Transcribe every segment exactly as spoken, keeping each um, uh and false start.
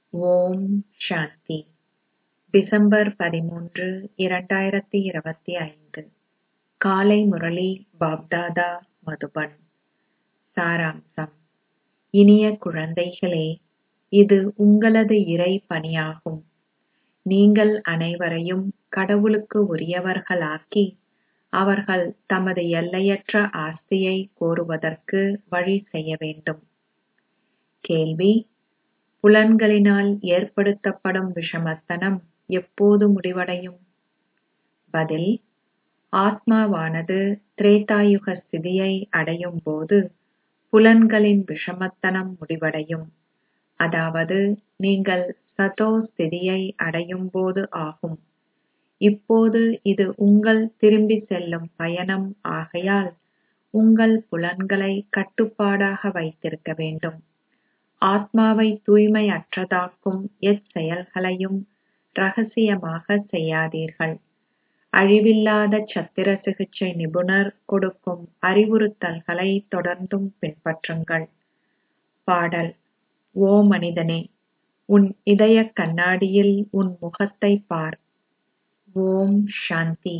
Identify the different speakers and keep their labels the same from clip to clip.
Speaker 1: ஓம் சாந்தி. December பதிமூன்று, இரண்டாயிரத்தி இருபத்தி ஐந்து. காலை முரளி பாப்தாதா மதுபன். சாராம்சம். இனிய குழந்தைகளே, இது உங்களது இறை பணியாகும். நீங்கள் அனைவரையும் கடவுளுக்கு உரியவர்களாக்கி அவர்கள் தமது எல்லையற்ற ஆஸ்தியை கோருவதற்கு வழி செய்ய வேண்டும். கேள்வி: புலன்களினால் ஏற்படுத்தப்படும் விஷமத்தனம் எப்போது முடிவடையும்? பதில்: ஆத்மாவானது திரேதாயுக ஸ்திதியை அடையும் போது புலன்களின் விஷமத்தனம் முடிவடையும். அதாவது நீங்கள் சதோ ஸ்திதியை அடையும் போது ஆகும். இப்போது இது உங்கள் திரும்பி செல்லும் பயணம் ஆகையால் உங்கள் புலன்களை கட்டுப்பாடாக வைத்திருக்க வேண்டும். ஆத்மாவை தூய்மையற்றதாக்கும் எச்செயல்களையும் ரகசியமாக செய்யாதீர்கள். அழிவில்லாத சத்திர சிகிச்சை நிபுணர் கொடுக்கும் அறிவுறுத்தல்களை தொடர்ந்தும் பின்பற்றுங்கள். பாடல்: ஓ மனிதனே, உன் இதயக் கண்ணாடியில் உன் முகத்தைப் பார். ஓம் சாந்தி.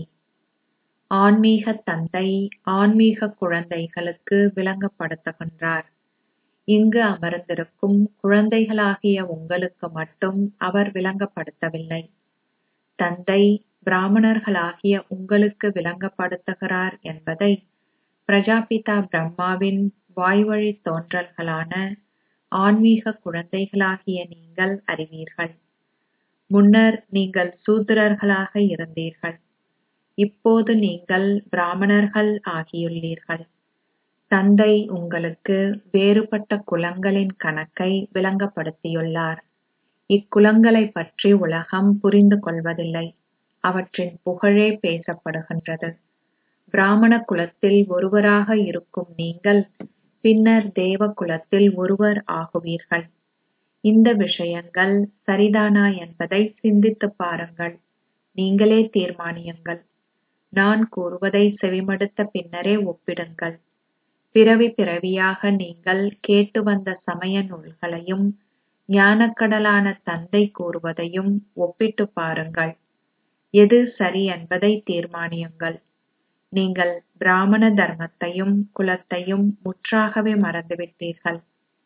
Speaker 1: ஆன்மீக தந்தை ஆன்மீக குழந்தைகளுக்கு விளங்கப்படுத்துகின்றார். இங்கு அமர்ந்திருக்கும் குழந்தைகளாகிய உங்களுக்கு மட்டும் அவர் விளங்கப்படுத்தவில்லை. தந்தை பிராமணர்களாகிய உங்களுக்கு விளங்கப்படுத்துகிறார் என்பதை பிரஜாபிதா பிரம்மாவின் வாய்வழி தோன்றல்களான ஆன்மீக குழந்தைகளாகிய நீங்கள் அறிவீர்கள். முன்னர் நீங்கள் சூத்திரர்களாக இருந்தீர்கள். இப்போது நீங்கள் பிராமணர்கள் ஆகியுள்ளீர்கள். தந்தை உங்களுக்கு வேறுபட்ட குலங்களின் கணக்கை விளங்கப்படுத்தியுள்ளார். இக்குலங்களைப் பற்றி உலகம் புரிந்து கொள்வதில்லை. அவற்றின் புகழே பேசப்படுகின்றது. பிராமண குலத்தில் ஒருவராக இருக்கும் நீங்கள் பின்னர் தேவ குலத்தில் ஒருவர் ஆகுவீர்கள். இந்த விஷயங்கள் சரிதானா என்பதை சிந்தித்துப் பாருங்கள். நீங்களே தீர்மானியுங்கள். நான் கூறுவதை செவிமடுத்த பின்னரே ஒப்பிடுங்கள். பிறவி பிறவியாக நீங்கள் கேட்டு வந்த சமய நூல்களையும் ஞானக்கடலான தந்தை கூறுவதையும் ஒப்பிட்டுப் பாருங்கள். எது சரி என்பதை தீர்மானியுங்கள். நீங்கள் பிராமண தர்மத்தையும் குலத்தையும் முற்றாகவே மறந்துவிட்டீர்கள்.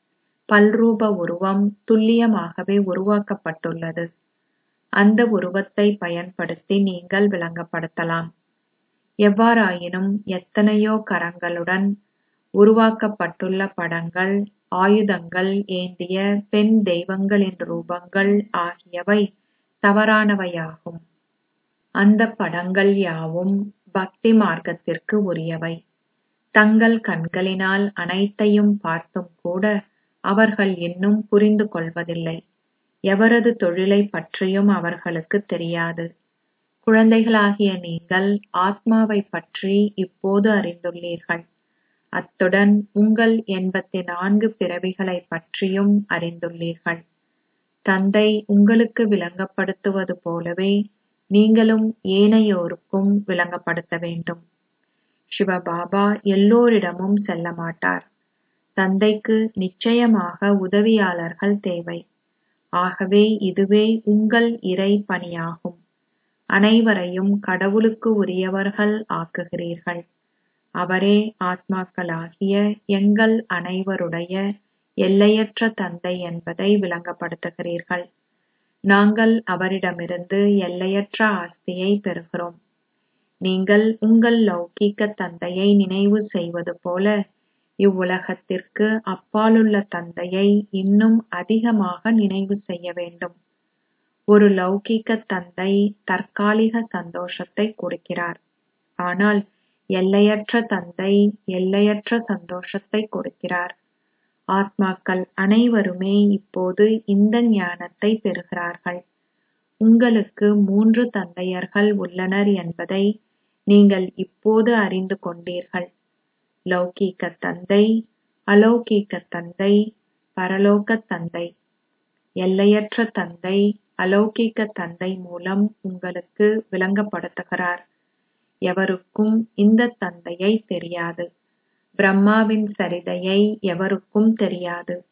Speaker 1: பல்ரூப உருவம் துல்லியமாகவே உருவாக்கப்பட்டுள்ளது. அந்த உருவத்தை பயன்படுத்தி நீங்கள் விளங்கப்படுத்தலாம். எவ்வாறாயினும் எத்தனையோ கரங்களுடன் உருவாக்கப்பட்டுள்ள படங்கள், ஆயுதங்கள் ஏந்திய பெண் தெய்வங்களின் ரூபங்கள் ஆகியவை தவறானவையாகும். அந்த படங்கள் யாவும் பக்தி மார்க்கத்திற்கு உரியவை. தங்கள் கண்களினால் அனைத்தையும் பார்த்தும் கூட அவர்கள் இன்னும் புரிந்து கொள்வதில்லை. எவரது தொழிலைப் பற்றியும் அவர்களுக்கு தெரியாது. குழந்தைகளாகிய நீங்கள் ஆத்மாவைப் பற்றி இப்போது அறிந்துள்ளீர்கள். அத்துடன் உங்கள் எண்பத்தி நான்கு பிறவிகளைப் பற்றியும் அறிந்துள்ளீர்கள். தந்தை உங்களுக்கு விளங்கப்படுத்துவது போலவே நீங்களும் ஏனையோருக்கும் விளங்கப்படுத்த வேண்டும். சிவபாபா எல்லோரிடமும் செல்ல மாட்டார். தந்தைக்கு நிச்சயமாக உதவியாளர்கள் தேவை. ஆகவே இதுவே உங்கள் இறை பணியாகும். அனைவரையும் கடவுளுக்கு உரியவர்கள் ஆக்குகிறீர்கள். அவரே ஆத்மாக்களாகிய எங்கள் அனைவருடைய எல்லையற்ற தந்தை என்பதை விளங்கப்படுத்துகிறீர்கள். நாங்கள் அவரிடமிருந்து எல்லையற்ற ஆஸ்தியை பெறுகிறோம். நீங்கள் உங்கள் லௌகீக தந்தையை நினைவு செய்வது போல இவ்வுலகத்திற்கு அப்பாலுள்ள தந்தையை இன்னும் அதிகமாக நினைவு செய்ய வேண்டும். ஒரு லௌகீக தந்தை தற்காலிக சந்தோஷத்தை கொடுக்கிறார். ஆனால் எல்லையற்ற தந்தை எல்லையற்ற சந்தோஷத்தை கொடுக்கிறார். ஆத்மாக்கள் அனைவருமே இப்போது இந்த ஞானத்தை பெறுகிறார்கள். உங்களுக்கு மூன்று தந்தையர்கள் உள்ளனர் என்பதை நீங்கள் இப்போது அறிந்து கொண்டீர்கள். லௌகீக தந்தை, அலௌகீக தந்தை, பரலோக தந்தை. எல்லையற்ற தந்தை அலௌகீக தந்தை மூலம் உங்களுக்கு விளங்கப்படுத்துகிறார். எவருக்கும் இந்த தந்தையை தெரியாது. பிரம்மாவின் சரிதையை எவருக்கும் தெரியாது.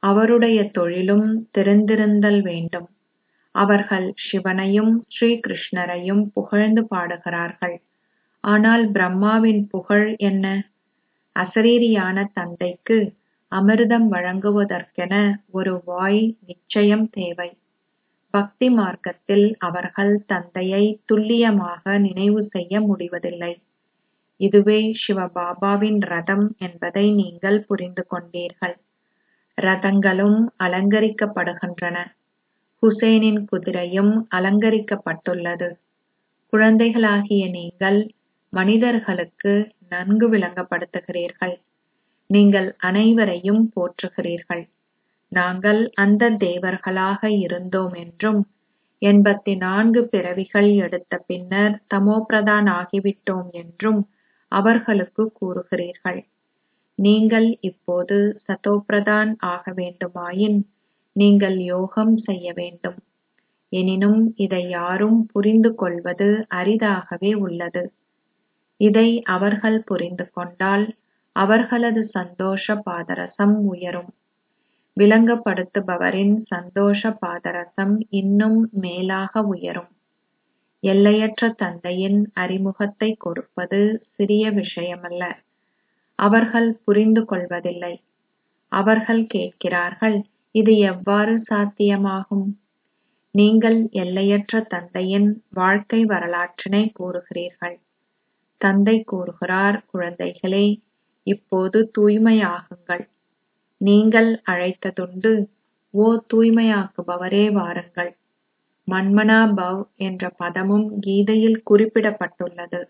Speaker 1: அவருடைய தொழிலும் தெரிந்திருந்தல் வேண்டும். அவர்கள் சிவனையும் ஸ்ரீ கிருஷ்ணரையும் புகழ்ந்து பாடுகிறார்கள். ஆனால் பிரம்மாவின் புகழ் என்ன? அசரீரியான தந்தைக்கு அமிர்தம் வழங்குவதற்கென ஒரு வாய் நிச்சயம் தேவை. பக்தி மார்க்கத்தில் அவர்கள் தந்தையை துல்லியமாக நினைவு செய்ய முடிவதில்லை. இதுவே சிவபாபாவின் ரதம் என்பதை நீங்கள் புரிந்து கொண்டீர்கள். ரதங்களும் அலங்கரிக்கப்படுகின்றன. ஹுசேனின் குதிரையும் அலங்கரிக்கப்பட்டுள்ளது. குழந்தைகளாகிய நீங்கள் மனிதர்களுக்கு நன்கு விளங்கப்படுத்துகிறீர்கள். நீங்கள் அனைவரையும் போற்றுகிறீர்கள். நாங்கள் அந்த தேவர்களாக இருந்தோம் என்றும் எண்பத்தி நான்கு பிறவிகள் எடுத்த பின்னர் தமோபிரதான் ஆகிவிட்டோம் என்றும் அவர்களுக்கு கூறுகிறீர்கள். நீங்கள் இப்போது சதோபிரதான் ஆக வேண்டுமாயின் நீங்கள் யோகம் செய்ய வேண்டும். எனினும் இதை யாரும் புரிந்து கொள்வது அரிதாகவே உள்ளது. இதை அவர்கள் புரிந்து கொண்டால் அவர்களது சந்தோஷ பாதரசம் உயரும். விளங்கப்படுத்துபவரின் சந்தோஷ பாதரசம் இன்னும் மேலாக உயரும். எல்லையற்ற தந்தையின் அறிமுகத்தை கொடுப்பது சிறிய விஷயமல்ல. அவர்கள் புரிந்து கொள்வதில்லை. அவர்கள் கேட்கிறார்கள், இது எவ்வாறு சாத்தியமாகும்? நீங்கள் எல்லையற்ற தந்தையின் வாழ்க்கை வரலாற்றினை கூறுகிறீர்கள். தந்தை கூறுகிறார், குழந்தைகளே, இப்போது தூய்மையாகுங்கள். நீங்கள் அழைத்ததுண்டு, ஓ தூய்மையாக்குபவரே வாருங்கள். மன்மனா பவ் என்ற பதமும் கீதையில் குறிப்பிடப்பட்டுள்ளது.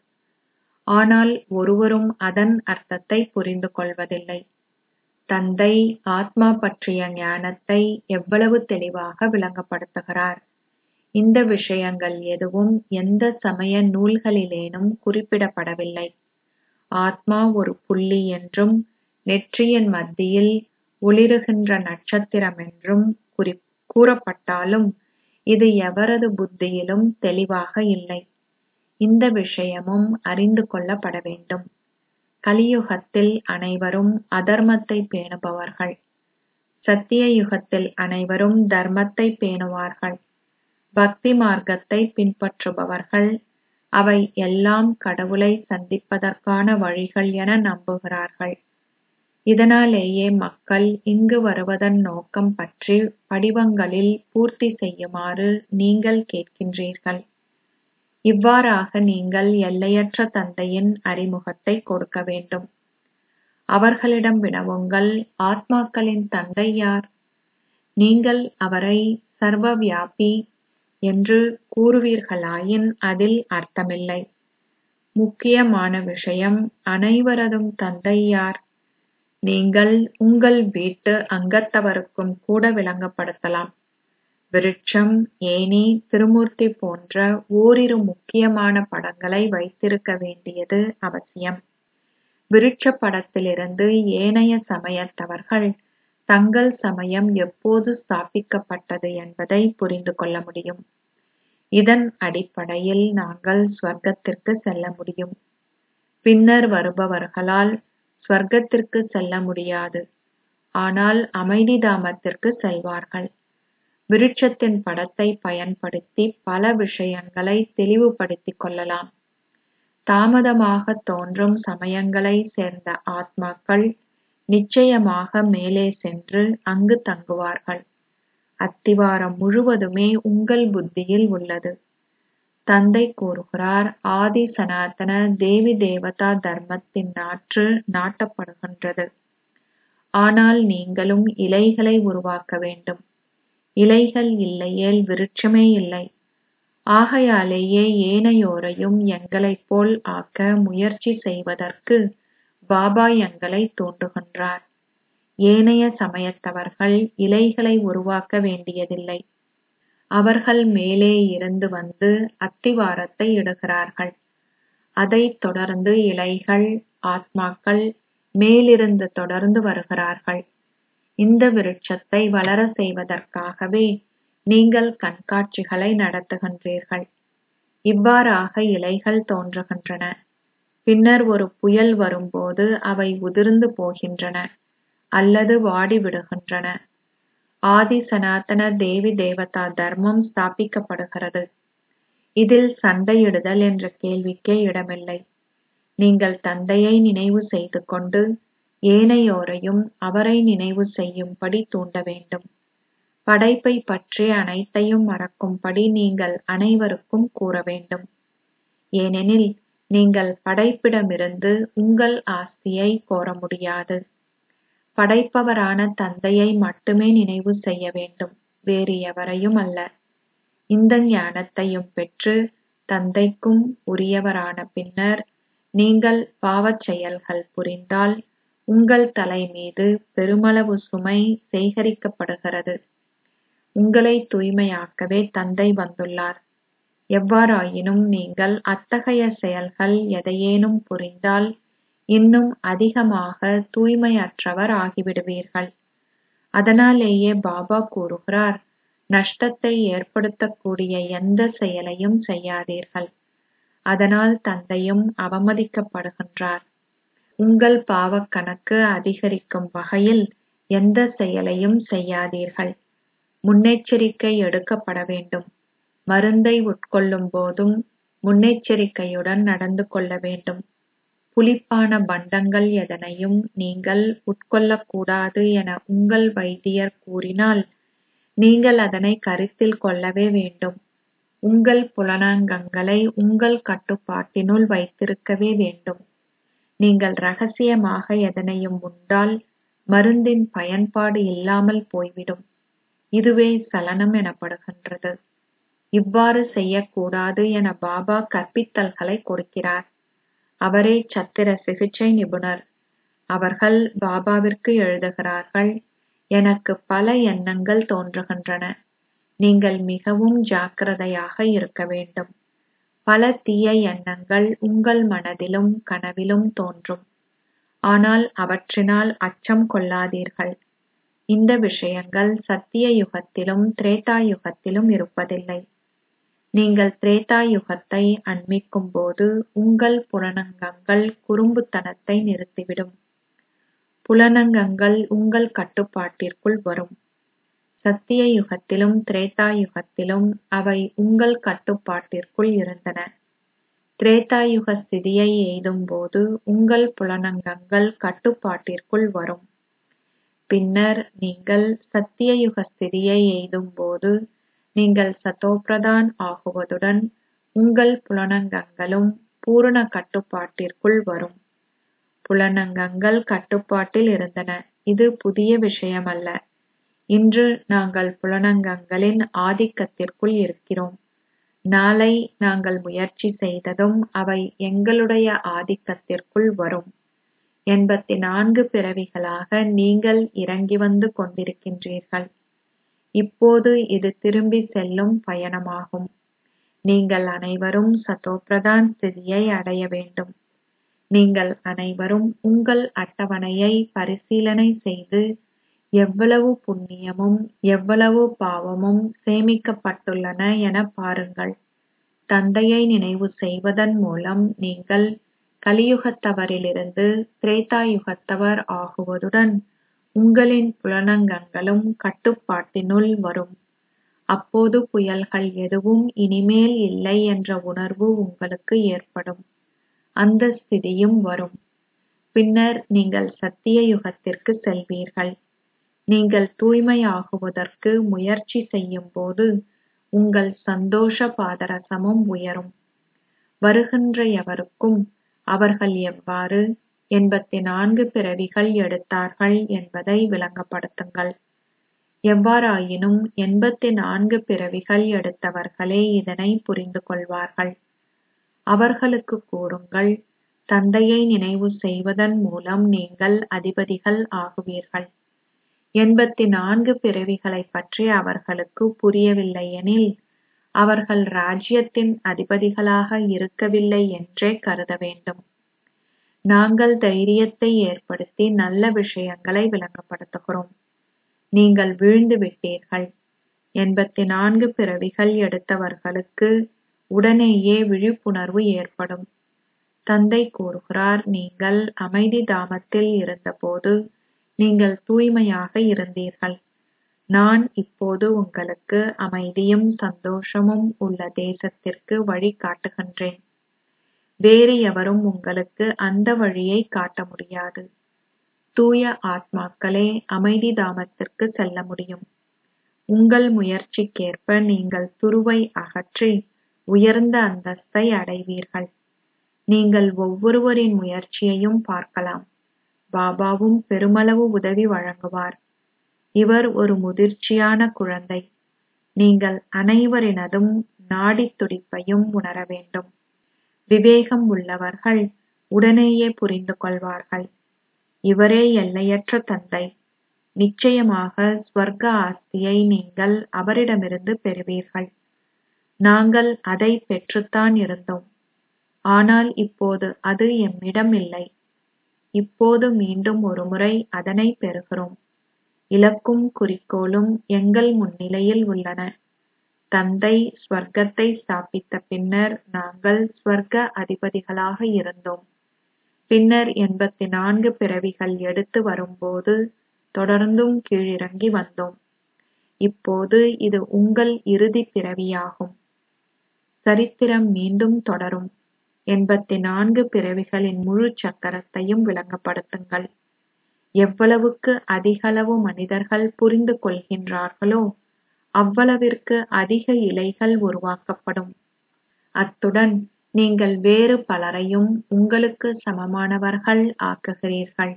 Speaker 1: ஆனால் ஒருவரும் அதன் அர்த்தத்தை புரிந்து கொள்வதில்லை. தந்தை ஆத்மா பற்றிய ஞானத்தை எவ்வளவு தெளிவாக விளங்கப்படுத்துகிறார். இந்த விஷயங்கள் எதுவும் எந்த சமய நூல்களிலேனும் குறிப்பிடப்படவில்லை. ஆத்மா ஒரு புள்ளி என்றும் நெற்றியின் மத்தியில் ஒளிருகின்ற நட்சத்திரம் என்றும் குறி கூறப்பட்டாலும் இது எவரது புத்தியிலும் தெளிவாக இல்லை. இந்த விஷயமும் அறிந்து கொள்ளப்பட வேண்டும். கலியுகத்தில் அனைவரும் அதர்மத்தை பேணுபவர்கள். சத்திய யுகத்தில் அனைவரும் தர்மத்தை பேணுவார்கள். பக்தி மார்க்கத்தை பின்பற்றுபவர்கள் அவை எல்லாம் கடவுளை சந்திப்பதற்கான வழிகள் என நம்புகிறார்கள். இதனாலேயே மக்கள் இங்கு வருவதன் நோக்கம் பற்றி படிவங்களில் பூர்த்தி செய்யுமாறு நீங்கள் கேட்கின்றீர்கள். இவ்வாறாக நீங்கள் எல்லையற்ற தந்தையின் அறிமுகத்தை கொடுக்க வேண்டும். அவர்களிடம் வினவுங்கள், ஆத்மாக்களின் தந்தை யார்? நீங்கள் அவரை சர்வவியாபி என்று கூறுவீர்களாயின் அதில் அர்த்தமில்லை. முக்கியமான விஷயம், அனைவரதும் தந்தை யார்? நீங்கள் உங்கள் வீட்டு அங்கத்தவருக்கும் கூட விளங்கப்படுத்தலாம். விருட்சம், ஏணி, திருமூர்த்தி போன்ற ஓரிரு முக்கியமான படங்களை வைத்திருக்க வேண்டியது அவசியம். விருட்ச படத்திலிருந்து ஏனைய சமயத்தவர்கள் தங்கள் சமயம் எப்போது ஸ்தாபிக்கப்பட்டது என்பதை புரிந்து கொள்ள முடியும். இதன் அடிப்படையில் நாங்கள் ஸ்வர்க்கத்திற்கு செல்ல முடியும். பின்னர் வருபவர்களால் ஸ்வர்க்கத்திற்கு செல்ல முடியாது. ஆனால் அமைதி தாமத்திற்கு செல்வார்கள். விருட்சத்தின் படத்தை பயன்படுத்தி பல விஷயங்களை தெளிவுபடுத்திக் கொள்ளலாம். தாமதமாக தோன்றும் சமயங்களை சேர்ந்த ஆத்மாக்கள் நிச்சயமாக மேலே சென்று அங்கு தங்குவார்கள். அத்திவாரம் முழுவதுமே உங்கள் புத்தியில் உள்ளது. தந்தை கூறுகிறார், ஆதி சனாதன தேவி தேவதா தர்மத்தின் நாற்று நாட்டப்படுகின்றது. ஆனால் நீங்களும் இலைகளை உருவாக்க வேண்டும். இலைகள் இல்லையேல் விருட்சமே இல்லை. ஆகையாலேயே ஏனையோரையும் எங்களைப் போல் ஆக்க முயற்சி செய்வதற்கு பாபா எங்களை தூண்டுகின்றார். ஏனைய சமயத்தவர்கள் இலைகளை உருவாக்க வேண்டியதில்லை. அவர்கள் மேலே இருந்து வந்து அத்திவாரத்தை இடுகிறார்கள். அதைத் தொடர்ந்து இலைகள், ஆத்மாக்கள் மேலிருந்து தொடர்ந்து வருகிறார்கள். இந்த விருட்சத்தை வளர செய்வதற்காகவே நீங்கள் கண்காட்சிகளை நடத்துகின்றீர்கள். இவ்வாறாக இலைகள் தோன்றுகின்றன. பின்னர் ஒரு புயல் வரும்போது அவை உதிர்ந்து போகின்றன அல்லது வாடிவிடுகின்றன. ஆதி சனாதன தேவி தேவதா தர்மம் ஸ்தாபிக்கப்படுகிறது. இதில் சண்டையிடுதல் என்ற கேள்விக்கே இடமில்லை. நீங்கள் தந்தையை நினைவு செய்து கொண்டு ஏனையோரையும் அவரை நினைவு செய்யும்படி தூண்ட வேண்டும். படைப்பை பற்றி அனைத்தையும் மறக்கும்படி நீங்கள் அனைவருக்கும் கூற வேண்டும். ஏனெனில் நீங்கள் படைப்பிடமிருந்து உங்கள் ஆஸ்தியை கோர முடியாது. படைப்பவரான தந்தையை மட்டுமே நினைவு செய்ய வேண்டும், வேறு எவரையும் அல்ல. இந்த ஞானத்தையும் பெற்று தந்தைக்கும் உரியவரான பின்னர் நீங்கள் பாவச் செயல்கள் புரிந்தால் உங்கள் தலை மீது பெருமளவு சுமை சேகரிக்கப்படுகிறது. உங்களை தூய்மையாக்கவே தந்தை வந்துள்ளார். எவ்வாறாயினும் நீங்கள் அத்தகைய செயல்கள் எதையேனும் புரிந்தால் இன்னும் அதிகமாக தூய்மையற்றவர் ஆகிவிடுவீர்கள். அதனாலேயே பாபா கூறுகிறார், நஷ்டத்தை ஏற்படுத்தக்கூடிய எந்த செயலையும் செய்யாதீர்கள். அதனால் தந்தையும் அவமதிக்கப்படுகின்றார். உங்கள் பாவக் கணக்கு அதிகரிக்கும் வகையில் எந்த செயலையும் செய்யாதீர்கள். முன்னெச்சரிக்கை எடுக்கப்பட வேண்டும். மருந்தை உட்கொள்ளும் போதும் முன்னெச்சரிக்கையுடன் நடந்து கொள்ள வேண்டும். புளிப்பான பண்டங்கள் எதனையும் நீங்கள் உட்கொள்ளக்கூடாது என உங்கள் வைத்தியர் கூறினால் நீங்கள் அதனை கருத்தில் கொள்ளவே வேண்டும். உங்கள் புலனாங்கங்களை உங்கள் கட்டுப்பாட்டினுள் வைத்திருக்கவே வேண்டும். நீங்கள் ரகசியமாக எதனையும் உண்டால் மருந்தின் பயன்பாடு இல்லாமல் போய்விடும். இதுவே சலனம் எனப்படுகின்றது. இவ்வாறு செய்யக்கூடாது என பாபா கற்பித்தல்களை கொடுக்கிறார். அவரே சத்திர சிகிச்சை நிபுணர். அவர்கள் பாபாவிற்கு எழுதுகிறார்கள், எனக்கு பல எண்ணங்கள் தோன்றுகின்றன. நீங்கள் மிகவும் ஜாக்கிரதையாக இருக்க வேண்டும். பல தீய எண்ணங்கள் உங்கள் மனதிலும் கனவிலும் தோன்றும். ஆனால் அவற்றினால் அச்சம் கொள்ளாதீர்கள். இந்த விஷயங்கள் சத்திய யுகத்திலும் திரேதா யுகத்திலும் இருப்பதில்லை. நீங்கள் திரேதா யுகத்தை அண்மிக்கும் போது உங்கள் புலனங்கங்கள் குறும்புத்தனத்தை நிறுத்திவிடும். புலனங்கங்கள் உங்கள் கட்டுப்பாட்டிற்குள் வரும். சத்திய யுகத்திலும் திரேதா யுகத்திலும் அவை உங்கள் கட்டுப்பாட்டிற்குள் இருந்தன. திரேதா யுக ஸ்திதியை எய்தும் போது உங்கள் புலனங்கங்கள் கட்டுப்பாட்டிற்குள் வரும். பின்னர் நீங்கள் சத்திய யுக ஸ்திதியை எய்தும் போது நீங்கள் சதோபிரதான் ஆகுவதுடன் உங்கள் புலனங்கங்களும் பூரண கட்டுப்பாட்டிற்குள் வரும். புலனங்கங்கள் கட்டுப்பாட்டில் இருந்தன. இது புதிய விஷயமல்ல. இன்று நாங்கள் புலனங்கங்களின் ஆதிக்கத்திற்குள் இருக்கிறோம். நாளை நாங்கள் முயற்சி செய்ததும் அவை எங்களுடைய ஆதிக்கத்திற்குள் வரும். எண்பத்தி நான்கு பிறவிகளாக நீங்கள் இறங்கி வந்து கொண்டிருக்கின்றீர்கள். இப்போது இது திரும்பி செல்லும் பயணமாகும். நீங்கள் அனைவரும் சதோபிரதான் ஸ்திதியை அடைய வேண்டும். நீங்கள் அனைவரும் உங்கள் அட்டவணையை பரிசீலனை செய்து எவ்வளவு புண்ணியமும் எவ்வளவு பாவமும் சேமிக்கப்பட்டுள்ளன என பாருங்கள். தந்தையை நினைவு செய்வதன் மூலம் நீங்கள் கலியுகத்தவரிலிருந்து திரேதா யுகத்தவர் ஆகுவதுடன் உங்களின் புலனங்கங்களும் கட்டுப்பாட்டினுள் வரும். அப்போது புயல்கள் எதுவும் இனிமேல் இல்லை என்ற உணர்வு உங்களுக்கு ஏற்படும். அந்த ஸ்திதியும் வரும். பின்னர் நீங்கள் சத்திய யுகத்திற்கு செல்வீர்கள். நீங்கள் தூய்மையாகுவதற்கு முயற்சி செய்யும் போது உங்கள் சந்தோஷ பாதரசமும் உயரும். வருகின்ற எவருக்கும் அவர்கள் எவ்வாறு எண்பத்தி நான்கு பிறவிகள் எடுத்தார்கள் என்பதை விளங்கப்படுத்துங்கள். எவ்வாறாயினும் எண்பத்தி நான்கு பிறவிகள் எடுத்தவர்களே இதனை புரிந்து கொள்வார்கள். அவர்களுக்கு கூறுங்கள், தந்தையை நினைவு செய்வதன் மூலம் நீங்கள் அதிபதிகள் ஆகுவீர்கள். எண்பத்தி நான்கு பிறவிகளைப் பற்றி அவர்களுக்கு புரியவில்லையெனில் அவர்கள் ராஜ்யத்தின் அதிபதிகளாக இருக்கவில்லை என்றே கருத வேண்டும். நாங்கள் தைரியத்தை ஏற்படுத்தி நல்ல விஷயங்களை விளங்கப்படுத்துகிறோம். நீங்கள் வீழ்ந்து விட்டீர்கள். எண்பத்தி நான்கு பிறவிகள் எடுத்தவர்களுக்கு உடனேயே விழிப்புணர்வு ஏற்படும். தந்தை கூறுகிறார், நீங்கள் அமைதி தாமத்தில் இருந்தபோது நீங்கள் தூய்மையாக இருந்தீர்கள். நான் இப்போது உங்களுக்கு அமைதியும் சந்தோஷமும் உள்ள தேசத்திற்கு வழி காட்டுகின்றேன். வேறு எவரும் உங்களுக்கு அந்த வழியை காட்ட முடியாது. தூய ஆத்மாக்களே அமைதி தாமத்திற்கு செல்ல முடியும். உங்கள் முயற்சிக்கேற்ப நீங்கள் துருவை அகற்றி உயர்ந்த அந்தஸ்தை அடைவீர்கள். நீங்கள் ஒவ்வொருவரின் முயற்சியையும் பார்க்கலாம். பாபாவும் பெருமளவு உதவி வழங்குவார். இவர் ஒரு முதிர்ச்சியான குழந்தை. நீங்கள் அனைவரினதும் நாடித் துடிப்பையும் உணர வேண்டும். விவேகம் உள்ளவர்கள் உடனேயே புரிந்து கொள்வார்கள். இவரே எல்லையற்ற தந்தை. நிச்சயமாக ஸ்வர்க்க ஆஸ்தியை நீங்கள் அவரிடமிருந்து பெறுவீர்கள். நாங்கள் அதை பெற்றுத்தான் இருந்தோம். ஆனால் இப்போது அது எம்மிடம் இல்லை. இப்போது மீண்டும் ஒருமுறை அதனை பெறுகிறோம். இலக்கும் குறிக்கோளும் எங்கள் முன்னிலையில் உள்ளன. தந்தை ஸ்வர்க்கத்தை ஸ்தாபித்த பின்னர் நாங்கள் ஸ்வர்க்க அதிபதிகளாக இருந்தோம். பின்னர் எண்பத்தி நான்கு பிறவிகள் எடுத்து வரும்போது தொடர்ந்தும் கீழிறங்கி வந்தோம். இப்போது இது உங்கள் இறுதி பிறவியாகும். சரித்திரம் மீண்டும் தொடரும். எண்பத்தி நான்கு பிறவிகளின் முழு சக்கரத்தையும் விளங்கப்படுத்துங்கள். எவ்வளவுக்கு அதிகளவு மனிதர்கள் புரிந்து கொள்கின்றார்களோ அவ்வளவிற்கு அதிக இலைகள் உருவாக்கப்படும். அத்துடன் நீங்கள் வேறு பலரையும் உங்களுக்கு சமமானவர்கள் ஆக்குகிறீர்கள்.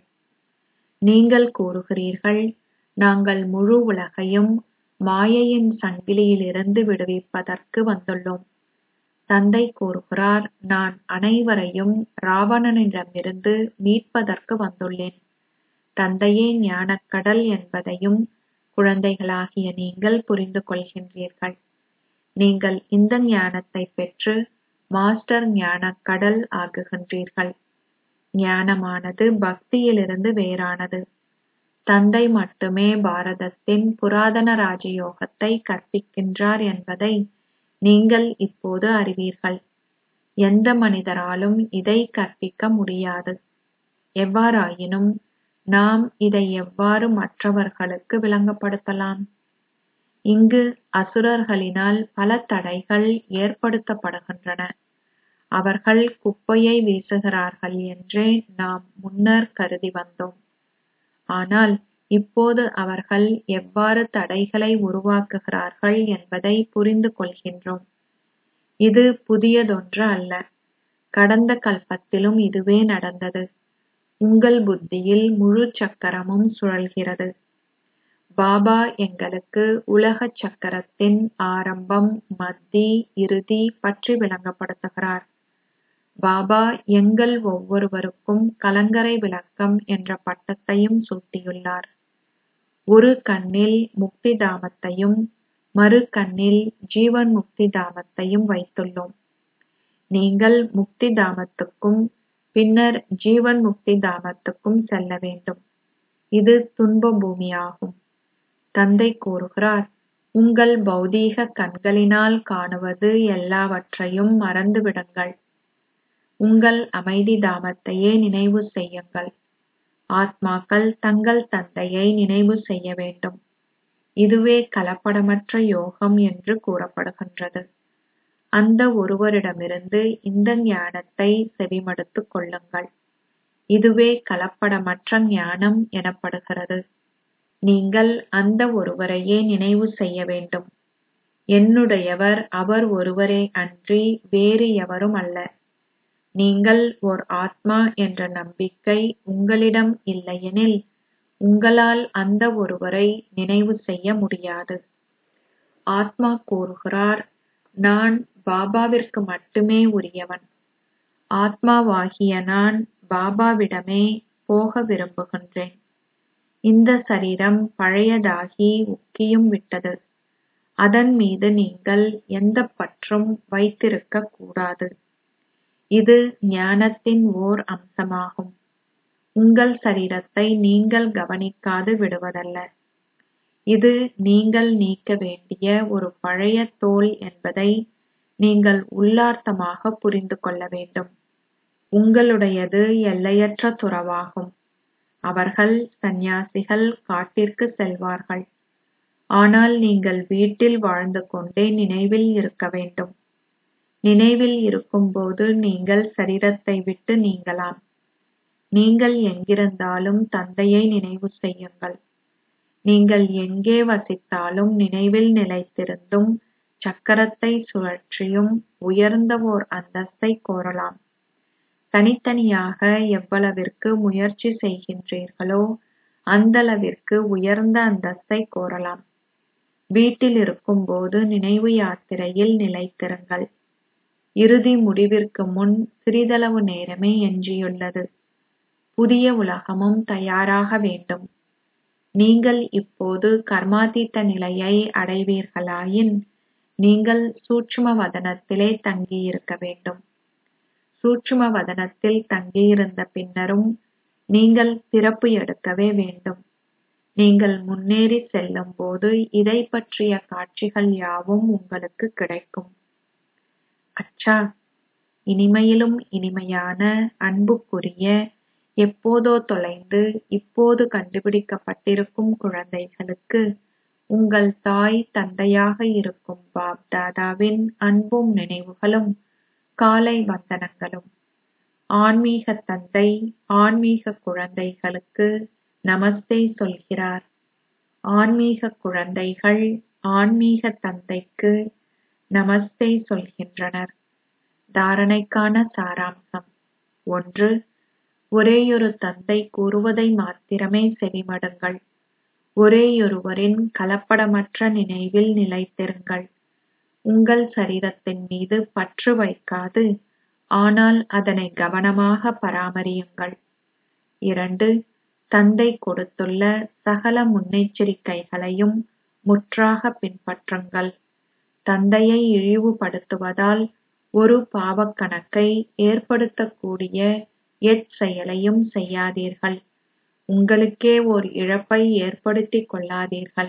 Speaker 1: நீங்கள் கூறுகிறீர்கள், நாங்கள் முழு உலகையும் மாயையின் சங்கிலியிலிருந்து விடுவிப்பதற்கு வந்துள்ளோம். தந்தை கூறுகிறார், நான் அனைவரையும் ராவணனிடமிருந்து மீட்பதற்கு வந்துள்ளேன். தந்தையே ஞானக்கடல் என்பதையும் குழந்தைகளாகிய நீங்கள் புரிந்து கொள்கின்றீர்கள். நீங்கள் இந்த ஞானத்தை பெற்று மாஸ்டர் ஞானக்கடல் ஆகுகின்றீர்கள். ஞானமானது பக்தியிலிருந்து வேறானது. தந்தை மட்டுமே பாரதத்தின் புராதன ராஜயோகத்தை கற்பிக்கின்றார் என்பதை நீங்கள் இப்போது அறிவீர்கள். எந்த மனிதராலும் இதை கற்பிக்க முடியாது. எவ்வாறாயினும் நாம் இதை எவ்வாறு மற்றவர்களுக்கு விளங்கப்படுத்தலாம்? இங்கு அசுரர்களினால் பல தடைகள் ஏற்படுத்தப்படுகின்றன. அவர்கள் குப்பையை வீசுகிறார்கள் என்றே நாம் முன்னர் கருதி வந்தோம். ஆனால் இப்போது அவர்கள் எவ்வாறு தடைகளை உருவாக்குகிறார்கள் என்பதை புரிந்து கொள்கின்றோம். இது புதியதொன்று அல்ல. கடந்த கல்பத்திலும் இதுவே நடந்தது. உங்கள் புத்தியில் முழு சக்கரமும் சுழல்கிறது. பாபா எங்களுக்கு உலக சக்கரத்தின் ஆரம்பம், மத்தி, இறுதி பற்றி விளங்கப்படுத்துகிறார். பாபா எங்கள் ஒவ்வொருவருக்கும் கலங்கரை விளக்கம் என்ற பட்டத்தையும் சூட்டியுள்ளார். ஒரு கண்ணில் முக்தி தாமத்தையும் மறு கண்ணில் ஜீவன் முக்தி தாமத்தையும் வைத்துள்ளோம். நீங்கள் முக்தி தாமத்துக்கும் பின்னர் ஜீவன் முக்தி தாமத்துக்கும் செல்ல வேண்டும். இது துன்ப பூமியாகும். தந்தை கூறுகிறார், உங்கள் பௌதீக கண்களினால் காணுவது எல்லாவற்றையும் மறந்துவிடுங்கள். உங்கள் அமைதி தாமத்தையே நினைவு செய்யுங்கள். ஆத்மாக்கள் தங்கள் தந்தையை நினைவு செய்ய வேண்டும். இதுவே கலப்படமற்ற யோகம் என்று கூறப்படுகின்றது. அந்த ஒருவரிடமிருந்து இந்த ஞானத்தை செவிமடுத்துக் கொள்ளுங்கள். இதுவே கலப்படமற்ற ஞானம் எனப்படுகிறது. நீங்கள் அந்த ஒருவரையே நினைவு செய்ய வேண்டும். என்னுடையவர் அவர் ஒருவரே அன்றி வேறு எவரும் அல்ல. நீங்கள் ஓர் ஆத்மா என்ற நம்பிக்கை உங்களிடம் இல்லையெனில் உங்களால் அந்த ஒருவரை நினைவு செய்ய முடியாது. ஆத்மா கூறுகிறார், நான் பாபாவிற்கு மட்டுமே உரியவன். ஆத்மாவாகிய நான் பாபாவிடமே போக விரும்புகின்றேன். இந்த சரீரம் பழையதாகி உக்கியும் விட்டது. அதன் மீது நீங்கள் எந்த பற்றும் வைத்திருக்க கூடாது. இது ஞானத்தின் ஓர் அம்சமாகும். உங்கள் சரீரத்தை நீங்கள் கவனிக்காது விடுவதல்ல. இது நீங்கள் நீக்க வேண்டிய ஒரு பழைய தோல் என்பதை நீங்கள் உள்ளார்த்தமாக புரிந்து கொள்ள வேண்டும். உங்களுடையது எல்லையற்ற துறவாகும். அவர்கள் சந்நியாசிகள் காட்டிற்கு செல்வார்கள். ஆனால் நீங்கள் வீட்டில் வாழ்ந்து கொண்டே நினைவில் இருக்க வேண்டும். நினைவில் இருக்கும்போது நீங்கள் சரீரத்தை விட்டு நீங்கலாம். நீங்கள் எங்கிருந்தாலும் தந்தையை நினைவு செய்யுங்கள். நீங்கள் எங்கே வசித்தாலும் நினைவில் நிலைத்திருந்தும் சக்கரத்தை சுழற்றியும் உயர்ந்த ஓர் அந்தஸ்தை கோரலாம். தனித்தனியாக எவ்வளவிற்கு முயற்சி செய்கின்றீர்களோ அந்தளவிற்கு உயர்ந்த அந்தஸ்தை கோரலாம். வீட்டில் இருக்கும்போது நினைவு யாத்திரையில் நிலைத்திருங்கள். இறுதி முடிவிற்கு முன் சிறிதளவு நேரமே எஞ்சியுள்ளது. புதிய உலகமும் தயாராக வேண்டும். நீங்கள் இப்போது கர்மாதீத நிலையை அடைவீர்களாயின் நீங்கள் சூட்சும வதனத்திலே தங்கியிருக்க வேண்டும். சூட்சும வதனத்தில் தங்கியிருந்த பின்னரும் நீங்கள் பிறப்பு எடுக்கவே வேண்டும். நீங்கள் முன்னேறி செல்லும் போது இதை பற்றிய காட்சிகள் யாவும் உங்களுக்கு கிடைக்கும். அச்சா, இனிமையிலும் இனிமையான அன்புக்குரிய எப்போதோ தொலைந்து இப்போது கண்டுபிடிக்கப்பட்டிருக்கும் குழந்தைகளுக்கு உங்கள் தாய் தந்தையாக இருக்கும் பாப் தாதாவின் அன்பும் நினைவுகளும் காலை வந்தனங்களும். ஆன்மீக தந்தை ஆன்மீக குழந்தைகளுக்கு நமஸ்தே சொல்கிறார். ஆன்மீக குழந்தைகள் ஆன்மீக தந்தைக்கு நமஸ்தே சொல்கின்றனர். தாரணைக்கான சாராம்சம். ஒன்று, ஒரேயொரு தந்தை கூறுவதை மாத்திரமே செவிமடுங்கள். ஒரேயொருவரின் கலப்படமற்ற நினைவில் நிலைத்திருங்கள். உங்கள் சரீரத்தின் மீது பற்று வைக்காது, ஆனால் அதனை கவனமாக பராமரியுங்கள். இரண்டு, தந்தை கொடுத்துள்ள சகல முன்னெச்சரிக்கைகளையும் முற்றாக பின்பற்றுங்கள். தந்தையை இழிவுபடுத்துவதால் ஒரு பாவக் கணக்கை ஏற்படுத்தக்கூடிய எச்செயலையும் செய்யாதீர்கள். உங்களுக்கே ஓர் இழப்பை ஏற்படுத்திக் கொள்ளாதீர்கள்.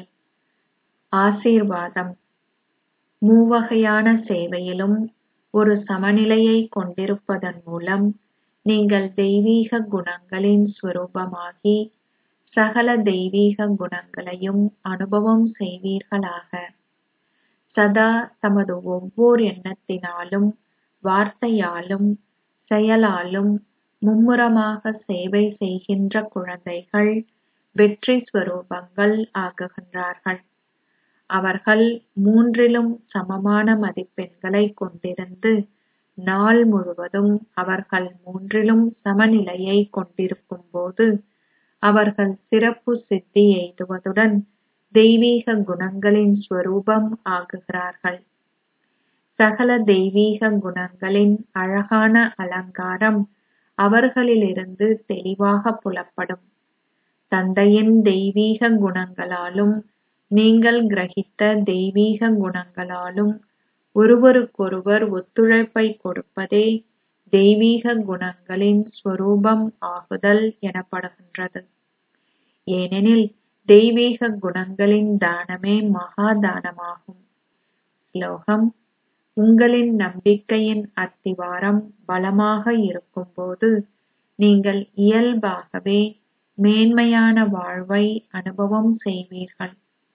Speaker 1: ஆசீர்வாதம். மூவகையான சேவையிலும் ஒரு சமநிலையை கொண்டிருப்பதன் மூலம் நீங்கள் தெய்வீக குணங்களின் ஸ்வரூபமாகி சகல தெய்வீக குணங்களையும் அனுபவம் செய்வீர்களாக. சதா தமது ஒவ்வொரு எண்ணத்தினாலும் வார்த்தையாலும் செயலாலும் மும்முரமாக சேவை செய்கின்ற குழந்தைகள் வெற்றி ஸ்வரூபங்கள் ஆகுகின்றார்கள். அவர்கள் மூன்றிலும் சமமான மதிப்பெண்களை கொண்டிருந்து நாள் முழுவதும் அவர்கள் மூன்றிலும் சமநிலையை கொண்டிருக்கும் போது அவர்கள் சிறப்பு சித்தி எய்துவதுடன் தெய்வீக குணங்களின் ஸ்வரூபம் ஆகுகிறார்கள். சகல தெய்வீக குணங்களின் அழகான அலங்காரம் அவர்களிலிருந்து தெளிவாக புலப்படும். தந்தையின் தெய்வீக குணங்களாலும் நீங்கள் கிரகித்த தெய்வீக குணங்களாலும் ஒருவருக்கொருவர் ஒத்துழைப்பை கொடுப்பதே தெய்வீக குணங்களின் ஸ்வரூபம் ஆகுதல் எனப்படுகின்றது. ஏனெனில் தெய்வீக குணங்களின் தானமே மகா தானமாகும். ஸ்லோகம். உங்களின் நம்பிக்கையின் அத்திவாரம் பலமாக இருக்கும்போது நீங்கள் இயல்பாகவே மேன்மையான வாழ்வை அனுபவம் செய்வீர்கள்.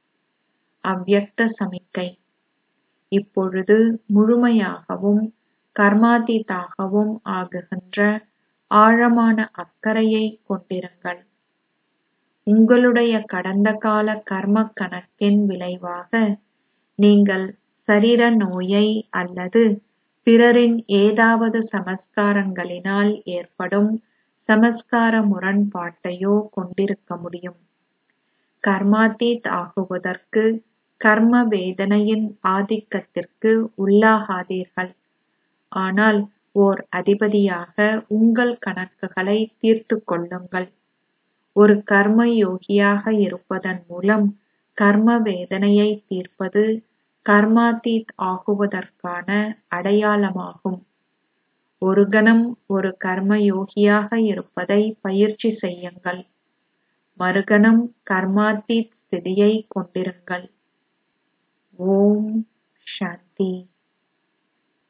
Speaker 1: அவ்யக்த சமிக்கை. இப்பொழுது முழுமையாகவும் கர்மாதீதாகவும் ஆகுகின்ற ஆழமான அக்கறையை கொண்டிருங்கள். உங்களுடைய கடந்த கால கர்ம கணக்கின் விளைவாக நீங்கள் சரீர நோயை அல்லது பிறரின் ஏதாவது சமஸ்காரங்களினால் ஏற்படும் சமஸ்கார முரண்பாட்டையோ கொண்டிருக்க முடியும். கர்மாதீத் ஆகுவதற்கு கர்ம வேதனையின் ஆதிக்கத்திற்கு உள்ளாகாதீர்கள். ஆனால் ஓர் அதிபதியாக உங்கள் கணக்குகளை தீர்த்துக் கொள்ளுங்கள். ஒரு கர்ம யோகியாக இருப்பதன் மூலம் கர்ம வேதனையை தீர்ப்பது கர்மாதீத் ஆகுவதற்கான அடையாளமாகும். ஒரு கணம் ஒரு கர்ம யோகியாக இருப்பதை பயிற்சி செய்யுங்கள். மறுகணம் கர்மாதீத் ஸ்திதியை கொண்டிருங்கள். ஓம் சாந்தி.